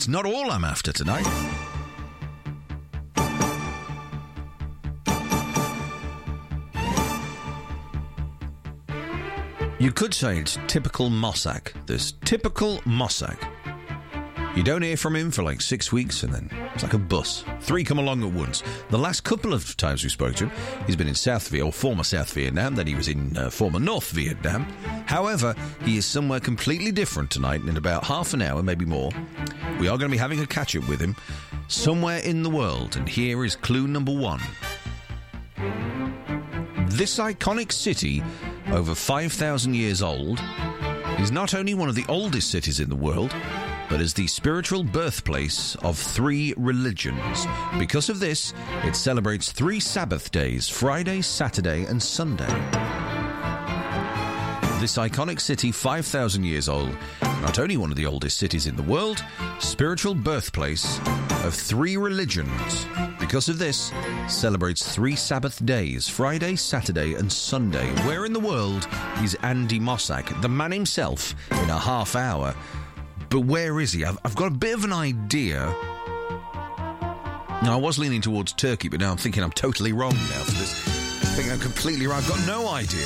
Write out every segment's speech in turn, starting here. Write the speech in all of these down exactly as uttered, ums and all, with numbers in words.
It's not all I'm after tonight. You could say it's typical Mossack. This typical Mossack. You don't hear from him for like six weeks and then it's like a bus. Three come along at once. The last couple of times we spoke to him, he's been in South Vietnam, or former South Vietnam, then he was in uh, former North Vietnam. However, he is somewhere completely different tonight, and in about half an hour, maybe more, we are going to be having a catch-up with him somewhere in the world, and here is clue number one. This iconic city, over five thousand years old, is not only one of the oldest cities in the world, but is the spiritual birthplace of three religions. Because of this, it celebrates three Sabbath days, Friday, Saturday, and Sunday. This iconic city, five thousand years old, not only one of the oldest cities in the world, spiritual birthplace of three religions. Because of this, celebrates three Sabbath days, Friday, Saturday, and Sunday. Where in the world is Andy Mossack, the man himself, in a half hour? But where is he? I've, I've got a bit of an idea. Now, I was leaning towards Turkey, but now I'm thinking I'm totally wrong now for this. I think I'm completely wrong. I've got no idea.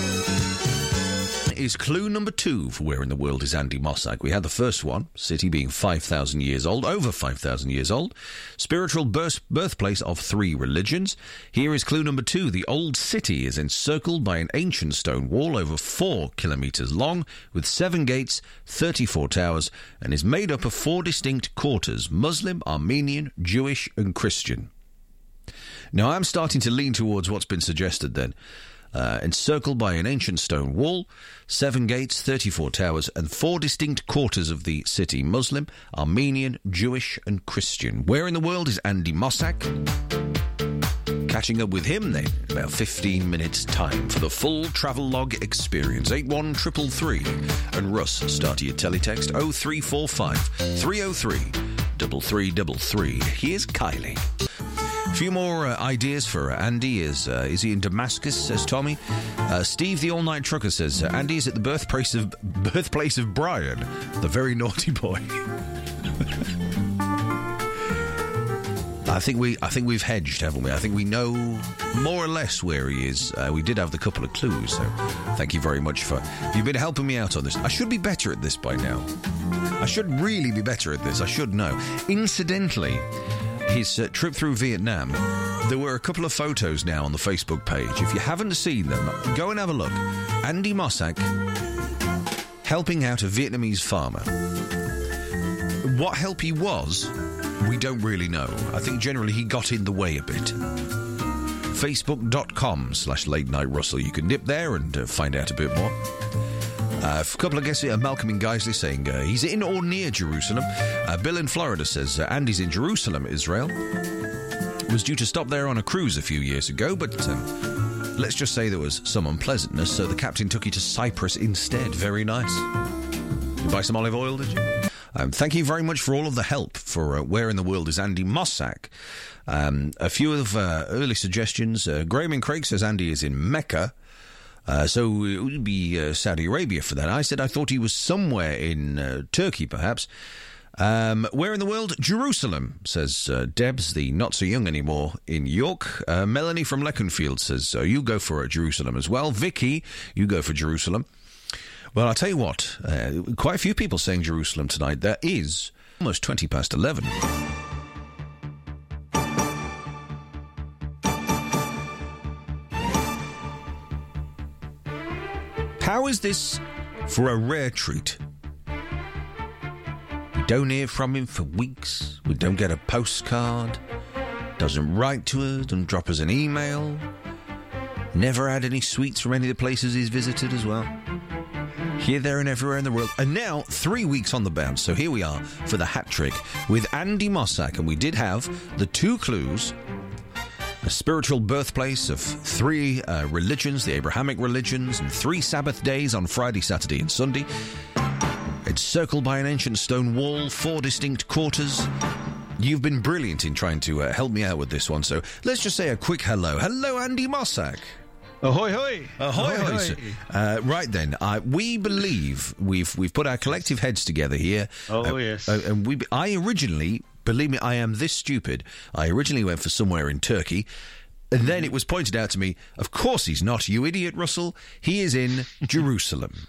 Is clue number two for where in the world is Andy Mossack. We had the first one, city being five thousand years old, over five thousand years old, spiritual birth, birthplace of three religions. Here is clue number two. The old city is encircled by an ancient stone wall over four kilometres long, with seven gates, thirty-four towers, and is made up of four distinct quarters: Muslim, Armenian, Jewish, and Christian. Now, I'm starting to lean towards what's been suggested then. Uh, encircled by an ancient stone wall, seven gates, thirty-four towers, and four distinct quarters of the city: Muslim, Armenian, Jewish, and Christian. Where in the world is Andy Mossack? Catching up with him then, in about fifteen minutes' time for the full travel log experience. eight one three three three. And Russ, start your teletext oh three four five, three oh three, three three three three. Here's Kylie. A few more uh, ideas for uh, Andy. Is uh, is he in Damascus, says Tommy. Uh, Steve, the all-night trucker, says, uh, Andy is at the birthplace of, birthplace of Brian, the very naughty boy. I think we, I think we've hedged, haven't we? I think we know more or less where he is. Uh, we did have the couple of clues, so thank you very much for... You've been helping me out on this. I should be better at this by now. I should really be better at this. I should know. Incidentally... his uh, trip through Vietnam, there were a couple of photos now on the Facebook page. If you haven't seen them, go and have a look. Andy Mossack helping out a Vietnamese farmer. What help he was, we don't really know. I think generally he got in the way a bit. Facebook.com slash late night Russell. You can nip there and uh, find out a bit more. Uh, a couple of guests here, Malcolm in Guiseley saying uh, he's in or near Jerusalem. Uh, Bill in Florida says uh, Andy's in Jerusalem, Israel. Was due to stop there on a cruise a few years ago, but um, let's just say there was some unpleasantness, so the captain took you to Cyprus instead. Very nice. You buy some olive oil, did you? Um, thank you very much for all of the help for uh, where in the world is Andy Mossack. Um, a few of uh, early suggestions. Uh, Graham and Craig says Andy is in Mecca. Uh, so it would be uh, Saudi Arabia for that. I said I thought he was somewhere in uh, Turkey, perhaps. Um, where in the world? Jerusalem, says uh, Debs, the not so young anymore, in York. Uh, Melanie from Leconfield says, uh, you go for uh, Jerusalem as well. Vicky, you go for Jerusalem. Well, I'll tell you what, uh, quite a few people saying Jerusalem tonight. There is almost twenty past eleven. How is this for a rare treat? We don't hear from him for weeks. We don't get a postcard. Doesn't write to us. Doesn't drop us an email. Never had any sweets from any of the places he's visited as well. Here, there, and everywhere in the world. And now, three weeks on the bounce. So here we are for the hat trick with Andy Mossack. And we did have the two clues. A spiritual birthplace of three uh, religions, the Abrahamic religions, and three Sabbath days on Friday, Saturday, and Sunday. Encircled by an ancient stone wall, four distinct quarters. You've been brilliant in trying to uh, help me out with this one, so let's just say a quick hello. Hello, Andy Mossack. Ahoy, hoy! Ahoy, ahoy, sir. Uh, right then, uh, we believe we've we've put our collective heads together here. Oh, uh, yes. Uh, and we, I originally, believe me, I am this stupid. I originally went for somewhere in Turkey. And then it was pointed out to me, of course he's not, you idiot, Russell. He is in Jerusalem.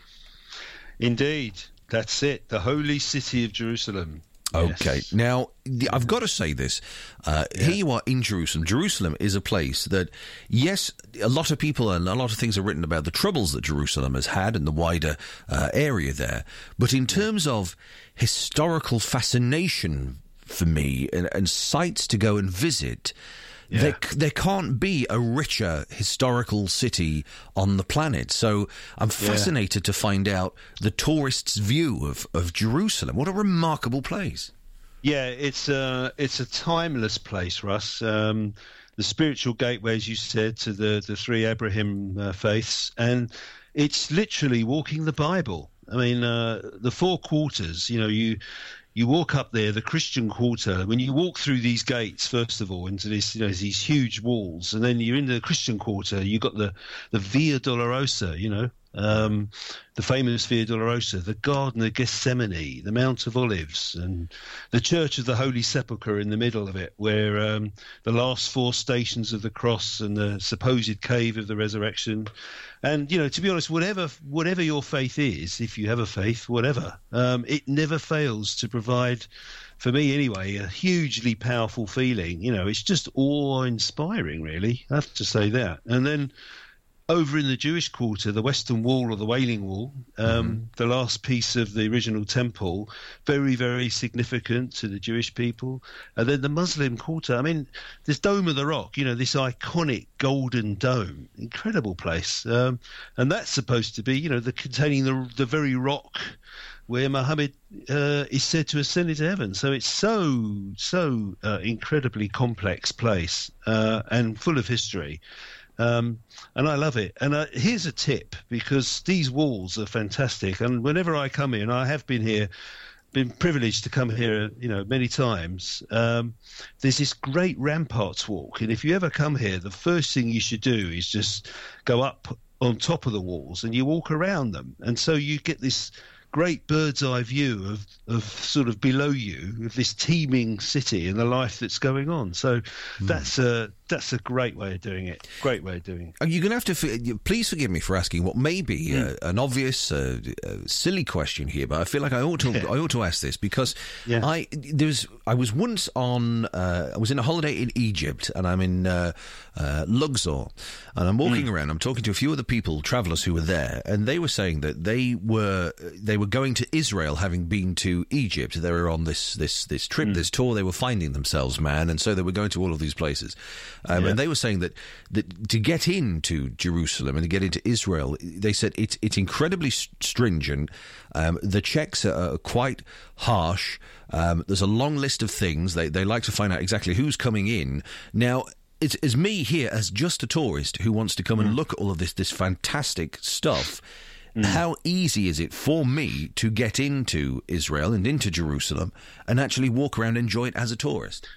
Indeed. That's it. The holy city of Jerusalem. Okay. Yes. Now, I've got to say this. Uh, yeah. Here you are in Jerusalem. Jerusalem is a place that, yes, a lot of people and a lot of things are written about the troubles that Jerusalem has had and the wider uh, area there. But in terms of historical fascination for me and, and sites to go and visit, yeah. there, there can't be a richer historical city on the planet. So I'm fascinated yeah. to find out the tourist's view of, of Jerusalem. What a remarkable place. Yeah, it's a, it's a timeless place, Russ. Um, the spiritual gateway, as you said, to the, the three Abraham uh, faiths. And it's literally walking the Bible. I mean, uh, the four quarters, you know, you... You walk up there, the Christian Quarter. When you walk through these gates, first of all, into this, you know, these huge walls, and then you're in the Christian Quarter. You got the the Via Dolorosa, you know, um, the famous Via Dolorosa, the Garden of Gethsemane, the Mount of Olives, and the Church of the Holy Sepulchre in the middle of it, where um, the last four stations of the cross and the supposed cave of the resurrection. And, you know, to be honest, whatever whatever your faith is, if you have a faith, whatever, um, it never fails to provide, for me anyway, a hugely powerful feeling. You know, it's just awe-inspiring, really. I have to say that. And then over in the Jewish Quarter, the Western Wall or the Wailing Wall, um, mm-hmm. the last piece of the original temple, very, very significant to the Jewish people. And then the Muslim Quarter, I mean, this Dome of the Rock, you know, this iconic golden dome, incredible place. Um, and that's supposed to be, you know, the containing the, the very rock where Muhammad uh, is said to ascend into heaven. So it's so, so uh, incredibly complex place uh, and full of history. Um, and I love it. And uh, here's a tip, because these walls are fantastic. And whenever I come here, and I have been here, been privileged to come here, you know, many times, um, there's this great ramparts walk. And if you ever come here, the first thing you should do is just go up on top of the walls and you walk around them. And so you get this great bird's eye view of, of sort of below you, of this teeming city and the life that's going on. So mm. that's a that's a great way of doing it. Great way of doing it. You're going to have to please forgive me for asking what may be mm. uh, an obvious, uh, uh, silly question here, but I feel like I ought to I ought to ask this because yeah. I there's I was once on uh, I was in a holiday in Egypt and I'm in uh, uh, Luxor and I'm walking mm. around. I'm talking to a few of the people, travellers who were there, and they were saying that they were they were going to Israel, having been to Egypt. They were on this this this trip, mm. this tour. They were finding themselves, man, and so they were going to all of these places. Um, yeah. And they were saying that, that to get into Jerusalem and to get into Israel, they said it's it's incredibly stringent. Um, the checks are quite harsh. Um, there's a long list of things. They they like to find out exactly who's coming in. Now, it's, it's me here as just a tourist who wants to come mm. and look at all of this this fantastic stuff. Mm. How easy is it for me to get into Israel and into Jerusalem and actually walk around and enjoy it as a tourist?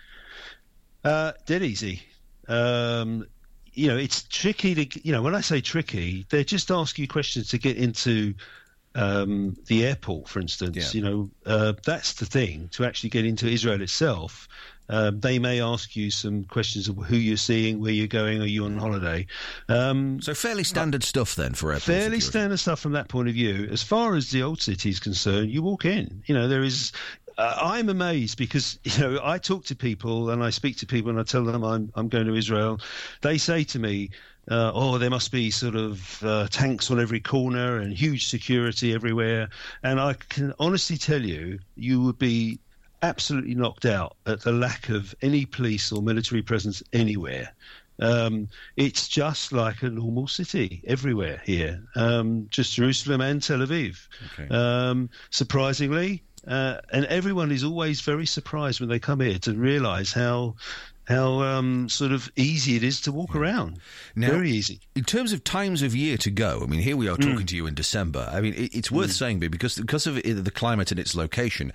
Uh, dead easy. Um, you know, it's tricky to, you know, when I say tricky, they just ask you questions to get into um, the airport, for instance. Yeah. You know, uh, that's the thing, to actually get into Israel itself. Um, they may ask you some questions of who you're seeing, where you're going, are you on holiday? Um, so fairly standard stuff then for airport Fairly security. standard stuff from that point of view. As far as the old city is concerned, you walk in. You know, there is... Uh, I'm amazed because, you know, I talk to people and I speak to people and I tell them I'm I'm going to Israel. They say to me, uh, oh, there must be sort of uh, tanks on every corner and huge security everywhere. And I can honestly tell you, you would be absolutely knocked out at the lack of any police or military presence anywhere. Um, it's just like a normal city everywhere here, um, just Jerusalem and Tel Aviv. Okay. Um, surprisingly, uh, and everyone is always very surprised when they come here to realise how how um, sort of easy it is to walk around. Now, very easy. In terms of times of year to go, I mean, here we are talking mm. to you in December. I mean, it, it's worth mm. saying, because because of the climate and its location,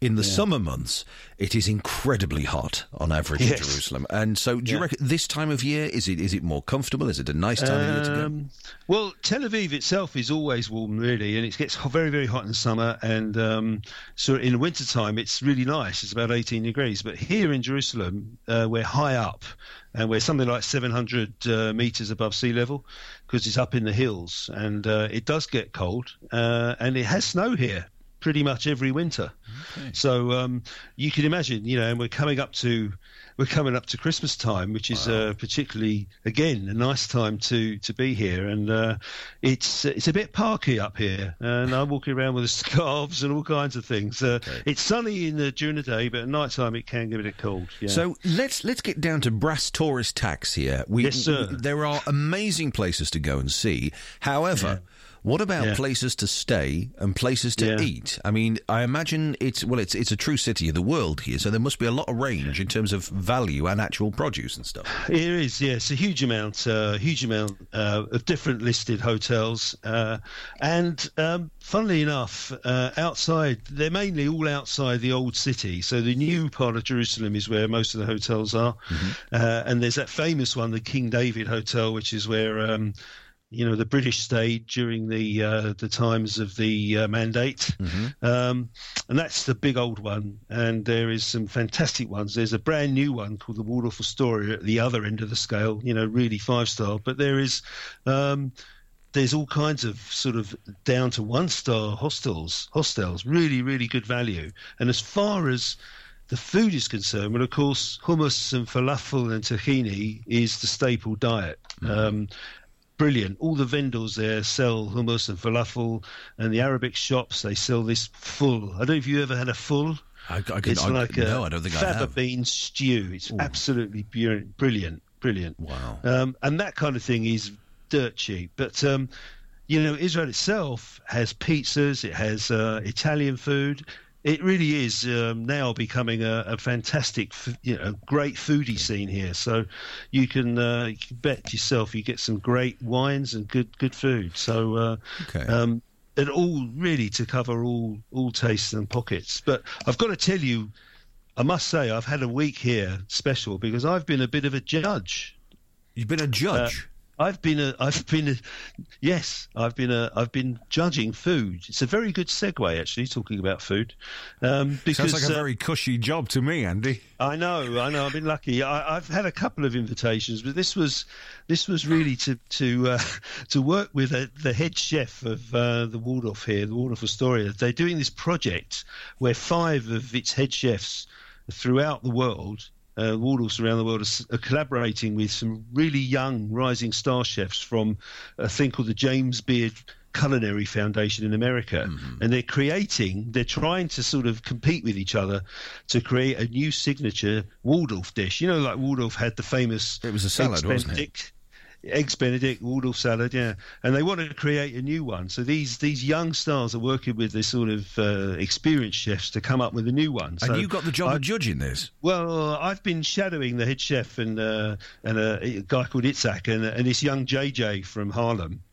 in the yeah. summer months, it is incredibly hot on average yes. in Jerusalem. And so, do you yeah. reckon this time of year, is it is it more comfortable? Is it a nice time um, of year to go? Well, Tel Aviv itself is always warm, really, and it gets very, very hot in the summer. And um, so in the wintertime, it's really nice. It's about eighteen degrees. But here in Jerusalem, uh, we're high up, and we're something like seven hundred uh, metres above sea level, because it's up in the hills. And uh, it does get cold, uh, and it has snow here pretty much every winter. Okay. So um, you can imagine, you know, and we're coming up to we're coming up to Christmas time, which is wow. uh, particularly, again, a nice time to, to be here. And uh, it's it's a bit parky up here, and I'm walking around with the scarves and all kinds of things. Uh, okay. It's sunny in the during the day, but at night time it can get a bit cold. Yeah. So let's let's get down to brass tourist tax here. We, yes, sir. We, there are amazing places to go and see. However. Yeah. What about yeah. places to stay and places to yeah. eat? I mean, I imagine it's, well, it's it's a true city of the world here, so there must be a lot of range in terms of value and actual produce and stuff. It is, yes, a huge amount, uh, huge amount uh, of different listed hotels. Uh, and um, funnily enough, uh, outside, they're mainly all outside the old city. So the new part of Jerusalem is where most of the hotels are. Mm-hmm. Uh, and there's that famous one, the King David Hotel, which is where... Um, you know, the British stayed during the uh, the times of the uh, Mandate. Mm-hmm. Um, and that's the big old one. And there is some fantastic ones. There's a brand new one called the Waldorf Astoria at the other end of the scale, you know, really five-star. But there is... Um, there's all kinds of sort of down to one-star hostels, hostels, really, really good value. And as far as the food is concerned, well, of course, hummus and falafel and tahini is the staple diet. Mm-hmm. Um Brilliant. All the vendors there sell hummus and falafel, and the Arabic shops, they sell this full. I don't know if you ever had a full. I, I can, it's I, like no, a I don't think I fava have. bean stew. It's Ooh. absolutely brilliant, brilliant. Wow. Um, and that kind of thing is dirt cheap. But, um, you know, Israel itself has pizzas, it has uh, Italian food. It really is um, now becoming a, a fantastic, you know, great foodie scene here. So you can, uh, you can bet yourself you get some great wines and good good food. So uh, okay. um, it all really to cover all all tastes and pockets. But I've got to tell you, I must say I've had a week here special because I've been a bit of a judge. You've been a judge. Uh, I've been a, I've been a, yes, I've been a, I've been judging food. It's a very good segue, actually, talking about food. Um, because, Sounds like a uh, very cushy job to me, Andy. I know, I know. I've been lucky. I, I've had a couple of invitations, but this was, this was really to to uh, to work with a, the head chef of uh, the Waldorf here, the Waldorf Astoria. They're doing this project where five of its head chefs throughout the world. Uh, Waldorfs around the world are, are collaborating with some really young rising star chefs from a thing called the James Beard Culinary Foundation in America. Mm-hmm. And they're creating, they're trying to sort of compete with each other to create a new signature Waldorf dish. You know, like Waldorf had the famous... It was a salad, wasn't it? Eggs Benedict, Waldorf salad, yeah, and they want to create a new one. So these these young stars are working with this sort of uh, experienced chefs to come up with a new one. So and you got the job I, of judging this? Well, I've been shadowing the head chef and uh, and a, a guy called Itzhak and, and this young J J from Harlem,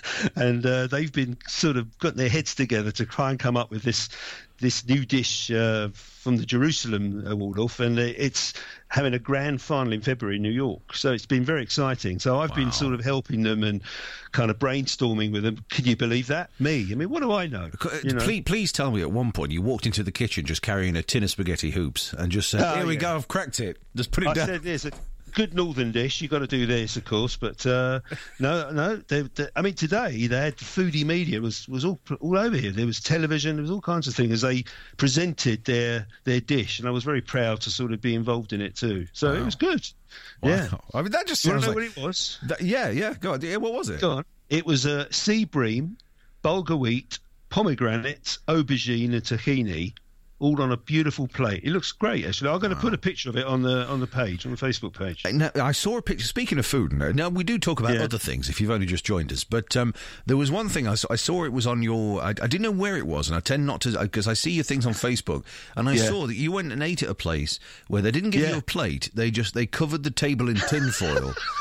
and uh, they've been sort of got their heads together to try and come up with this this new dish uh, from the Jerusalem uh, Waldorf, and it's having a grand final in February in New York. So it's been very exciting. So I've wow. been sort of helping them and kind of brainstorming with them. Can you believe that? Me? I mean, what do I know? You know? Please, please tell me at one point you walked into the kitchen just carrying a tin of spaghetti hoops and just said, here oh, we yeah. go, I've cracked it. Just put it I down. Said, there's a good northern dish. You've got to do this, of course. But uh, no, no. They, they, I mean, today they had foodie media was was all all over here. There was television. There was all kinds of things as they presented their their dish, and I was very proud to sort of be involved in it too. So wow. it was good. Wow. Yeah. I mean, that just you sounds know like what it was. That, yeah, yeah. Go on. Yeah, what was it? Go on. It was a uh, sea bream, bulgur wheat, pomegranate, aubergine, and tahini. All on a beautiful plate. It looks great, actually. I'm going to wow. put a picture of it on the on the page, on the Facebook page. Now, I saw a picture. Speaking of food, now we do talk about yeah. other things if you've only just joined us, but um, there was one thing I saw, I saw it was on your... I, I didn't know where it was, and I tend not to... Because I see your things on Facebook, and I yeah. saw that you went and ate at a place where they didn't give yeah. you a plate. They just... They covered the table in tin foil.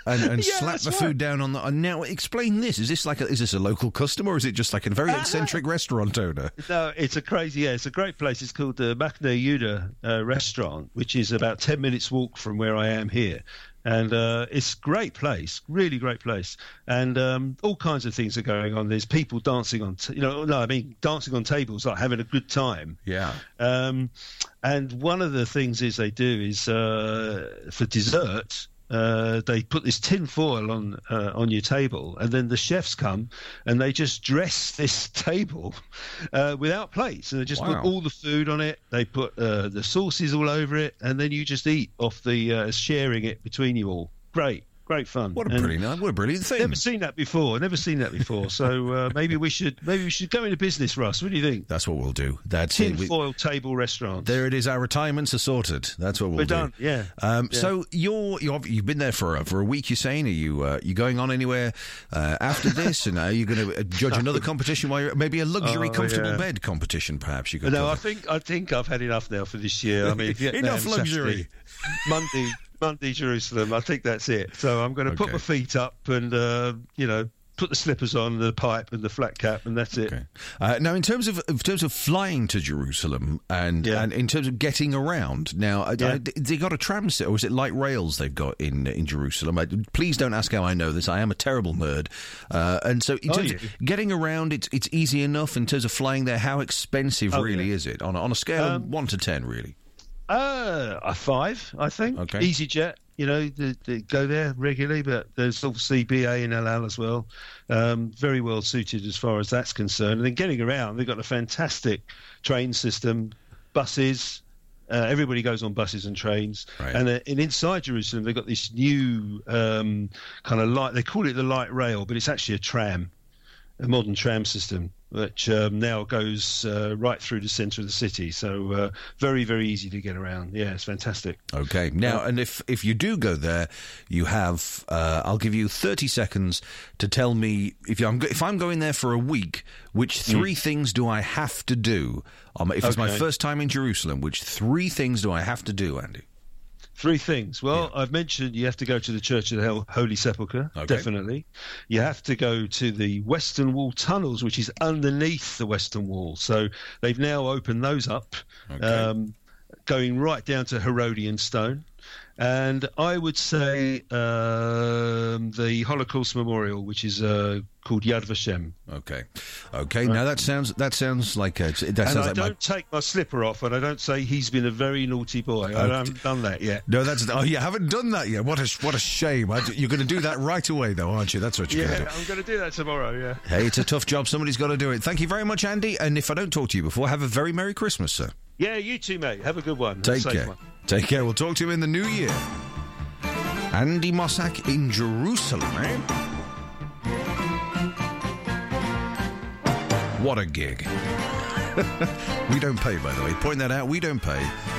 and, and Yeah, slap the that's food right. down on the... And now, explain this. Is this like a, is this a local customer, or is it just like a very eccentric restaurant owner? No, it's a crazy, yeah, it's a great place. It's called the Machne Yuda uh, restaurant, which is about ten minutes walk from where I am here. And uh, it's a great place, really great place. And um, all kinds of things are going on. There's people dancing on, t- you know, no, I mean, dancing on tables, like having a good time. Yeah. Um, and one of the things is they do is uh, for dessert, uh, they put this tin foil on uh, on your table, and then the chefs come and they just dress this table uh, without plates, and they just Wow. put all the food on it. They put uh, the sauces all over it, and then you just eat off the uh, sharing it between you all. Great. Great fun. What a And brilliant, what a brilliant thing. Never seen that before. Never seen that before. So uh, maybe we should maybe we should go into business, Russ. What do you think? That's what we'll do. That's it. We- Tinfoil table restaurant. There it is. Our retirements are sorted. That's what we'll We're do. done. Yeah. Um, Yeah. So you're, you're you've been there for a, for a week. You're saying, are you uh, you going on anywhere uh, after this? And are you going to judge another competition? While you're, maybe a luxury Oh, comfortable yeah. bed competition? Perhaps you could. No, I cover. think I think I've had enough now for this year. I mean, Vietnam, Enough luxury. Saturday, Monday, Monday, Jerusalem. I think that's it. So I'm going to put Okay. my feet up and uh, you know put the slippers on, the pipe and the flat cap, and that's it. Okay. Uh, now, in terms of in terms of flying to Jerusalem and Yeah. and in terms of getting around, now I, Yeah. I, they got a tram set, or is it light rails they've got in in Jerusalem? I, please don't ask how I know this. I am a terrible nerd, uh, and so in Are terms you? of getting around, it's it's easy enough. In terms of flying there, how expensive Oh, really yeah. is it on a, on a scale of Um, one to ten? Really, Uh, a five, I think. Okay. EasyJet, you know, they, they go there regularly, but there's obviously B A and El Al as well. Um, very well suited as far as that's concerned. And then getting around, they've got a fantastic train system, buses. Uh, everybody goes on buses and trains. Right. And, uh, and inside Jerusalem, they've got this new um, kind of light, they call it the light rail, but it's actually a tram, a modern tram system, which um, now goes uh, right through the centre of the city. So uh, very, very easy to get around. Yeah, it's fantastic. okay. Now, and if if you do go there, you have uh, I'll give you thirty seconds to tell me if I'm go- if I'm going there for a week, which three things do I have to do? Um, if it's my Okay. first time in Jerusalem, which three things do I have to do, Andy? Three things. Well, I've mentioned you have to go to the Church of the Hel- Holy Sepulchre, Okay. definitely. You have to go to the Western Wall tunnels, which is underneath the Western Wall. So they've now opened those up, Okay. um, going right down to Herodian Stone. And I would say um, the Holocaust Memorial, which is uh, called Yad Vashem. Okay, okay. Now that sounds that sounds like a, that And sounds I like don't my. take my slipper off, and I don't say he's been a very naughty boy. I haven't done that yet. No, that's oh, you haven't done that yet. What a what a shame. I, you're going to do that right away, though, aren't you? That's what you're going Yeah, to do. I'm going to do that tomorrow, yeah. Hey, it's a tough job. Somebody's got to do it. Thank you very much, Andy. And if I don't talk to you before, have a very Merry Christmas, sir. Yeah, you too, mate. Have a good one. Take Safe care. one. Take care. We'll talk to you in the new year. Andy Mossack in Jerusalem, eh? What a gig. We don't pay, by the way. Point that out. We don't pay.